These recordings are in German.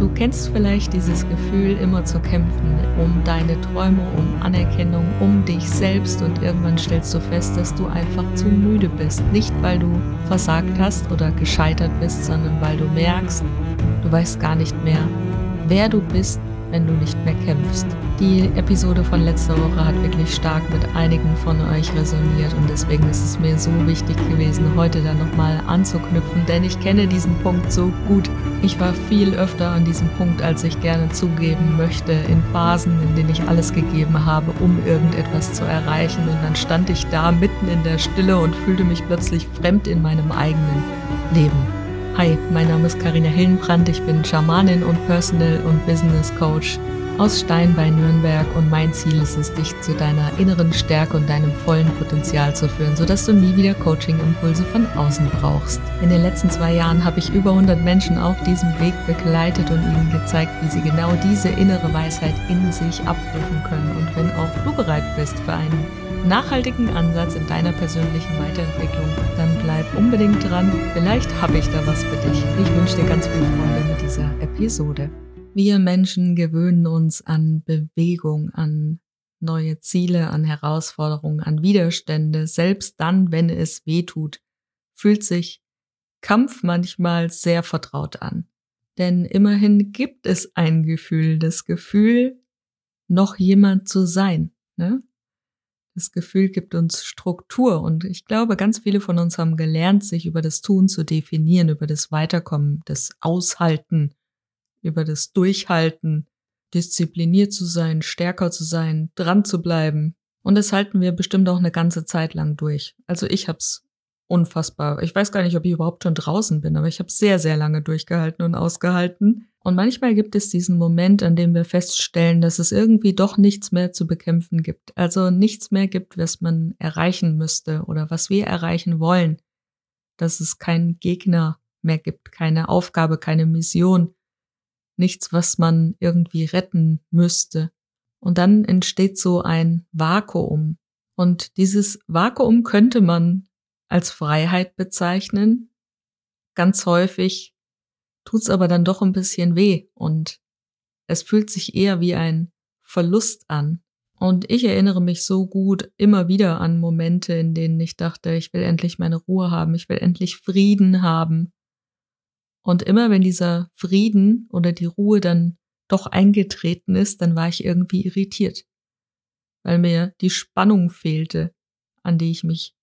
Du kennst vielleicht dieses Gefühl, immer zu kämpfen, um deine Träume, um Anerkennung, um dich selbst, und irgendwann stellst du fest, dass du einfach zu müde bist. Nicht, weil du versagt hast oder gescheitert bist, sondern weil du merkst, du weißt gar nicht mehr, wer du bist, wenn du nicht mehr kämpfst. Die Episode von letzter Woche hat wirklich stark mit einigen von euch resoniert und deswegen ist es mir so wichtig gewesen, heute da nochmal anzuknüpfen, denn ich kenne diesen Punkt so gut. Ich war viel öfter an diesem Punkt, als ich gerne zugeben möchte, in Phasen, in denen ich alles gegeben habe, um irgendetwas zu erreichen, und dann stand ich da mitten in der Stille und fühlte mich plötzlich fremd in meinem eigenen Leben. Hi, mein Name ist Carina Hillenbrand, ich bin Schamanin und Personal- und Business Coach aus Stein bei Nürnberg, und mein Ziel ist es, dich zu deiner inneren Stärke und deinem vollen Potenzial zu führen, sodass du nie wieder Coaching-Impulse von außen brauchst. In den letzten 2 Jahren habe ich über 100 Menschen auf diesem Weg begleitet und ihnen gezeigt, wie sie genau diese innere Weisheit in sich abrufen können. Und wenn auch du bereit bist für einen nachhaltigen Ansatz in deiner persönlichen Weiterentwicklung, dann bleib unbedingt dran. Vielleicht habe ich da was für dich. Ich wünsche dir ganz viel Freude mit dieser Episode. Wir Menschen gewöhnen uns an Bewegung, an neue Ziele, an Herausforderungen, an Widerstände. Selbst dann, wenn es weh tut, fühlt sich Kampf manchmal sehr vertraut an. Denn immerhin gibt es ein Gefühl, das Gefühl, noch jemand zu sein, ne? Das Gefühl gibt uns Struktur, und ich glaube, ganz viele von uns haben gelernt, sich über das Tun zu definieren, über das Weiterkommen, das Aushalten, über das Durchhalten, diszipliniert zu sein, stärker zu sein, dran zu bleiben. Und das halten wir bestimmt auch eine ganze Zeit lang durch. Also ich hab's unfassbar. Ich weiß gar nicht, ob ich überhaupt schon draußen bin, aber ich habe sehr, sehr lange durchgehalten und ausgehalten. Und manchmal gibt es diesen Moment, an dem wir feststellen, dass es irgendwie doch nichts mehr zu bekämpfen gibt. Also nichts mehr gibt, was man erreichen müsste oder was wir erreichen wollen. Dass es keinen Gegner mehr gibt, keine Aufgabe, keine Mission. Nichts, was man irgendwie retten müsste. Und dann entsteht so ein Vakuum. Und dieses Vakuum könnte man als Freiheit bezeichnen. Ganz häufig tut's aber dann doch ein bisschen weh und es fühlt sich eher wie ein Verlust an. Und ich erinnere mich so gut immer wieder an Momente, in denen ich dachte, ich will endlich meine Ruhe haben, ich will endlich Frieden haben. Und immer wenn dieser Frieden oder die Ruhe dann doch eingetreten ist, dann war ich irgendwie irritiert, weil mir die Spannung fehlte, an die ich mich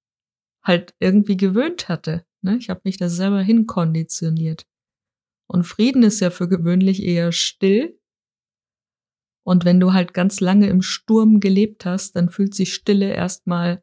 halt irgendwie gewöhnt hatte. Ne? Ich habe mich da selber hinkonditioniert. Und Frieden ist ja für gewöhnlich eher still. Und wenn du halt ganz lange im Sturm gelebt hast, dann fühlt sich Stille erstmal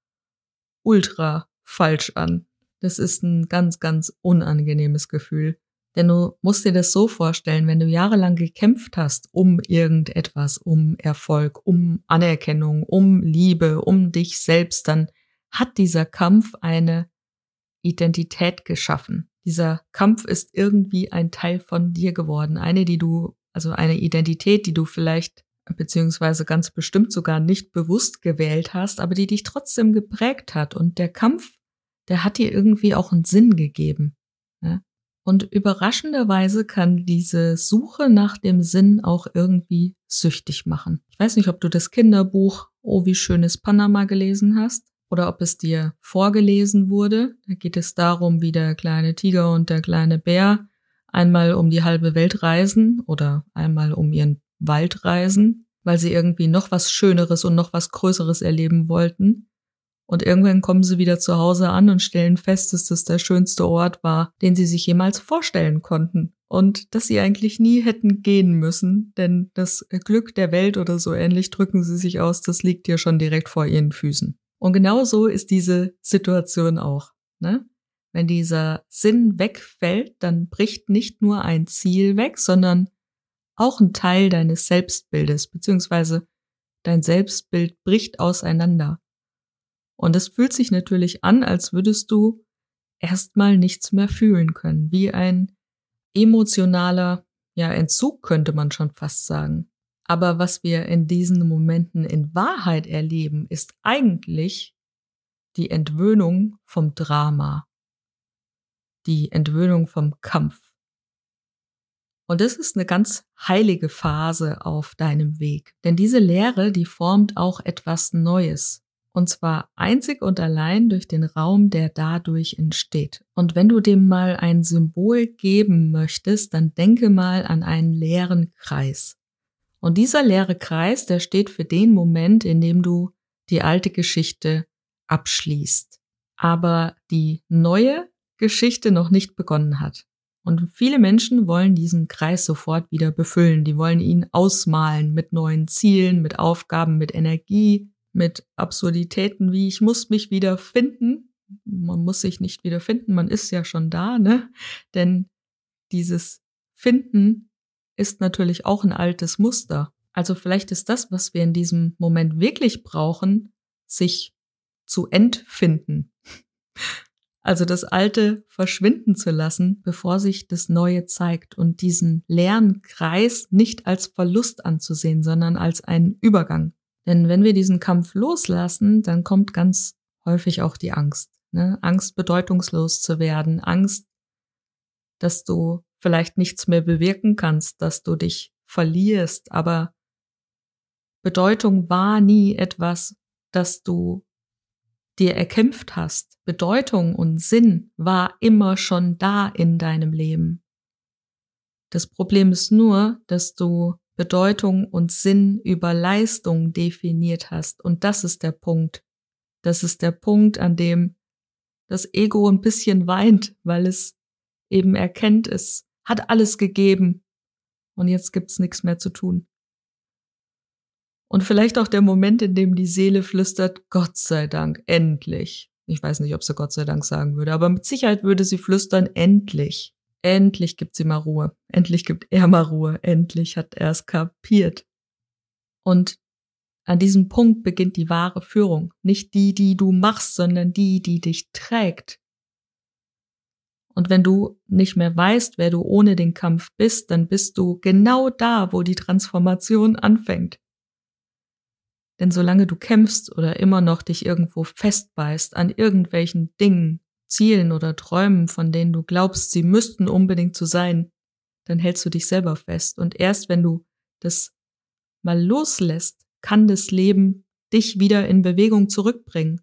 ultra falsch an. Das ist ein ganz, ganz unangenehmes Gefühl. Denn du musst dir das so vorstellen, wenn du jahrelang gekämpft hast um irgendetwas, um Erfolg, um Anerkennung, um Liebe, um dich selbst, dann hat dieser Kampf eine Identität geschaffen. Dieser Kampf ist irgendwie ein Teil von dir geworden. Eine Identität, die du vielleicht beziehungsweise ganz bestimmt sogar nicht bewusst gewählt hast, aber die dich trotzdem geprägt hat. Und der Kampf, der hat dir irgendwie auch einen Sinn gegeben. Ne? Und überraschenderweise kann diese Suche nach dem Sinn auch irgendwie süchtig machen. Ich weiß nicht, ob du das Kinderbuch Oh, wie schön ist Panama gelesen hast oder ob es dir vorgelesen wurde. Da geht es darum, wie der kleine Tiger und der kleine Bär einmal um die halbe Welt reisen oder einmal um ihren Wald reisen, weil sie irgendwie noch was Schöneres und noch was Größeres erleben wollten. Und irgendwann kommen sie wieder zu Hause an und stellen fest, dass das der schönste Ort war, den sie sich jemals vorstellen konnten. Und dass sie eigentlich nie hätten gehen müssen, denn das Glück der Welt oder so ähnlich drücken sie sich aus, das liegt ja schon direkt vor ihren Füßen. Und genau so ist diese Situation auch, ne? Wenn dieser Sinn wegfällt, dann bricht nicht nur ein Ziel weg, sondern auch ein Teil deines Selbstbildes, beziehungsweise dein Selbstbild bricht auseinander. Und es fühlt sich natürlich an, als würdest du erstmal nichts mehr fühlen können, wie ein emotionaler, Entzug könnte man schon fast sagen. Aber was wir in diesen Momenten in Wahrheit erleben, ist eigentlich die Entwöhnung vom Drama, die Entwöhnung vom Kampf. Und das ist eine ganz heilige Phase auf deinem Weg. Denn diese Leere, die formt auch etwas Neues. Und zwar einzig und allein durch den Raum, der dadurch entsteht. Und wenn du dem mal ein Symbol geben möchtest, dann denke mal an einen leeren Kreis. Und dieser leere Kreis, der steht für den Moment, in dem du die alte Geschichte abschließt, aber die neue Geschichte noch nicht begonnen hat. Und viele Menschen wollen diesen Kreis sofort wieder befüllen. Die wollen ihn ausmalen mit neuen Zielen, mit Aufgaben, mit Energie, mit Absurditäten wie ich muss mich wieder finden. Man muss sich nicht wieder finden, man ist ja schon da, ne? Denn dieses Finden ist natürlich auch ein altes Muster. Also vielleicht ist das, was wir in diesem Moment wirklich brauchen, sich zu entfinden. Also das Alte verschwinden zu lassen, bevor sich das Neue zeigt und diesen leeren Kreis nicht als Verlust anzusehen, sondern als einen Übergang. Denn wenn wir diesen Kampf loslassen, dann kommt ganz häufig auch die Angst. Ne? Angst, bedeutungslos zu werden, Angst, dass du vielleicht nichts mehr bewirken kannst, dass du dich verlierst, aber Bedeutung war nie etwas, das du dir erkämpft hast. Bedeutung und Sinn war immer schon da in deinem Leben. Das Problem ist nur, dass du Bedeutung und Sinn über Leistung definiert hast. Und das ist der Punkt. Das ist der Punkt, an dem das Ego ein bisschen weint, weil es eben erkennt, es hat alles gegeben und jetzt gibt's nichts mehr zu tun. Und vielleicht auch der Moment, in dem die Seele flüstert, Gott sei Dank, endlich. Ich weiß nicht, ob sie Gott sei Dank sagen würde, aber mit Sicherheit würde sie flüstern, endlich. Endlich gibt sie mal Ruhe. Endlich gibt er mal Ruhe. Endlich hat er es kapiert. Und an diesem Punkt beginnt die wahre Führung. Nicht die, die du machst, sondern die, die dich trägt. Und wenn du nicht mehr weißt, wer du ohne den Kampf bist, dann bist du genau da, wo die Transformation anfängt. Denn solange du kämpfst oder immer noch dich irgendwo festbeißt an irgendwelchen Dingen, Zielen oder Träumen, von denen du glaubst, sie müssten unbedingt so sein, dann hältst du dich selber fest. Und erst wenn du das mal loslässt, kann das Leben dich wieder in Bewegung zurückbringen.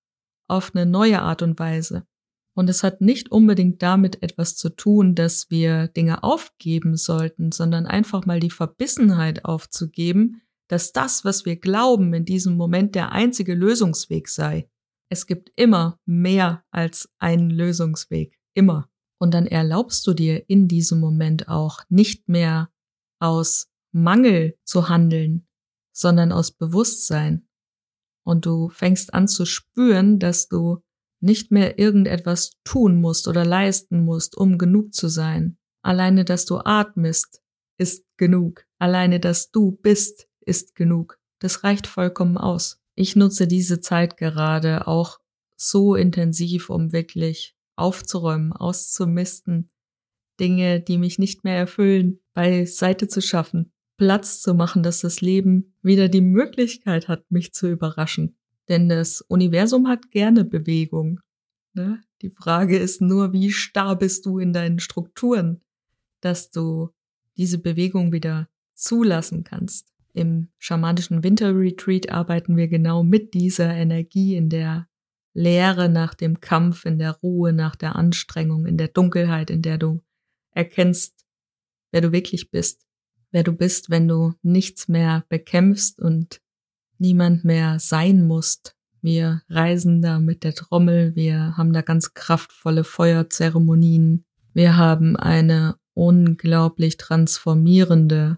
Auf eine neue Art und Weise. Und es hat nicht unbedingt damit etwas zu tun, dass wir Dinge aufgeben sollten, sondern einfach mal die Verbissenheit aufzugeben, dass das, was wir glauben, in diesem Moment der einzige Lösungsweg sei. Es gibt immer mehr als einen Lösungsweg. Immer. Und dann erlaubst du dir in diesem Moment auch nicht mehr aus Mangel zu handeln, sondern aus Bewusstsein. Und du fängst an zu spüren, dass du nicht mehr irgendetwas tun musst oder leisten musst, um genug zu sein. Alleine, dass du atmest, ist genug. Alleine, dass du bist, ist genug. Das reicht vollkommen aus. Ich nutze diese Zeit gerade auch so intensiv, um wirklich aufzuräumen, auszumisten, Dinge, die mich nicht mehr erfüllen, beiseite zu schaffen, Platz zu machen, dass das Leben wieder die Möglichkeit hat, mich zu überraschen. Denn das Universum hat gerne Bewegung. Ne? Die Frage ist nur, wie starr bist du in deinen Strukturen, dass du diese Bewegung wieder zulassen kannst. Im schamanischen Winterretreat arbeiten wir genau mit dieser Energie in der Leere nach dem Kampf, in der Ruhe nach der Anstrengung, in der Dunkelheit, in der du erkennst, wer du wirklich bist. Wer du bist, wenn du nichts mehr bekämpfst und niemand mehr sein musst. Wir reisen da mit der Trommel, wir haben da ganz kraftvolle Feuerzeremonien. Wir haben eine unglaublich transformierende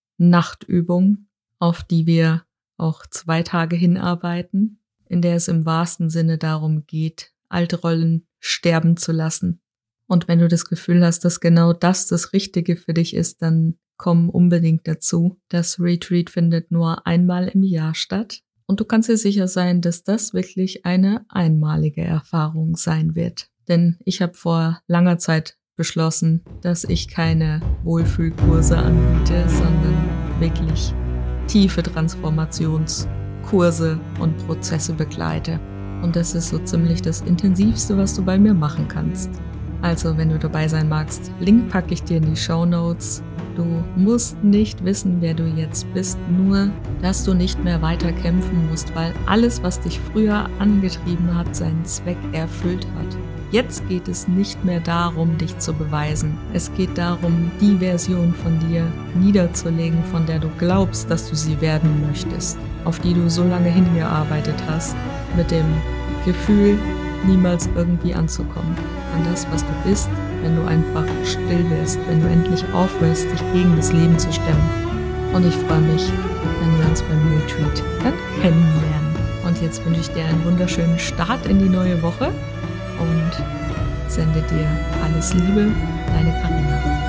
Nachtübung, auf die wir auch 2 Tage hinarbeiten, in der es im wahrsten Sinne darum geht, alte Rollen sterben zu lassen. Und wenn du das Gefühl hast, dass genau das Richtige für dich ist, dann komm unbedingt dazu. Das Retreat findet nur einmal im Jahr statt. Und du kannst dir sicher sein, dass das wirklich eine einmalige Erfahrung sein wird. Denn ich habe vor langer Zeit beschlossen, dass ich keine Wohlfühlkurse anbiete, sondern wirklich tiefe Transformationskurse und Prozesse begleite. Und das ist so ziemlich das Intensivste, was du bei mir machen kannst. Also, wenn du dabei sein magst, Link packe ich dir in die Shownotes. Du musst nicht wissen, wer du jetzt bist, nur, dass du nicht mehr weiter kämpfen musst, weil alles, was dich früher angetrieben hat, seinen Zweck erfüllt hat. Jetzt geht es nicht mehr darum, dich zu beweisen. Es geht darum, die Version von dir niederzulegen, von der du glaubst, dass du sie werden möchtest, auf die du so lange hingearbeitet hast, mit dem Gefühl, niemals irgendwie anzukommen. An das, was du bist, wenn du einfach still wirst, wenn du endlich aufhörst, dich gegen das Leben zu stemmen. Und ich freue mich, wenn wir uns beim Retreat dann kennenlernen. Und jetzt wünsche ich dir einen wunderschönen Start in die neue Woche und sende dir alles Liebe, deine Carina.